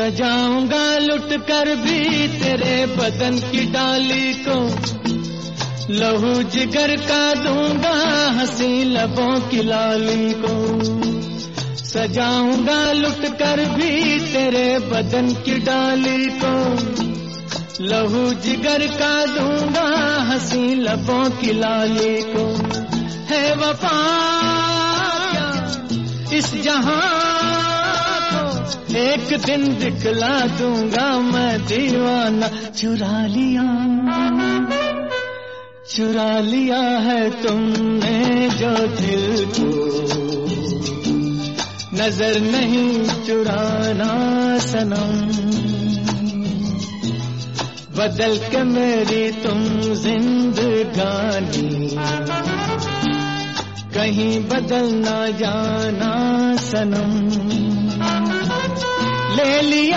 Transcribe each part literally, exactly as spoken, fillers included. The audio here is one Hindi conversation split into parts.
सजाऊंगा लुट कर भी तेरे बदन की डाली को, लहू जिगर का दूंगा हंसी लबों की लाली को। सजाऊंगा लुट कर भी तेरे बदन की डाली को, लहू जिगर का दूंगा हंसी लबों की लाली को। है वफा इस जहां को एक दिन दिखला दूंगा मैं दीवाना। चुरा लिया चुरा लिया है तुमने जो दिल को, नजर नहीं चुराना सनम। बदल के मेरी तुम जिंदगानी, कहीं बदल ना जाना सनम। ले लिया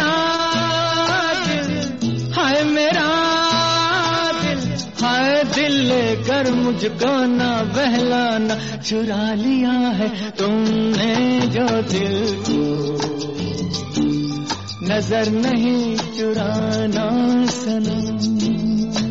दिल हाय मेरा दिल, हाय दिल लेकर मुझको ना बहलाना। चुरा लिया है तुमने जो दिल को, नजर नहीं चुराना सनम।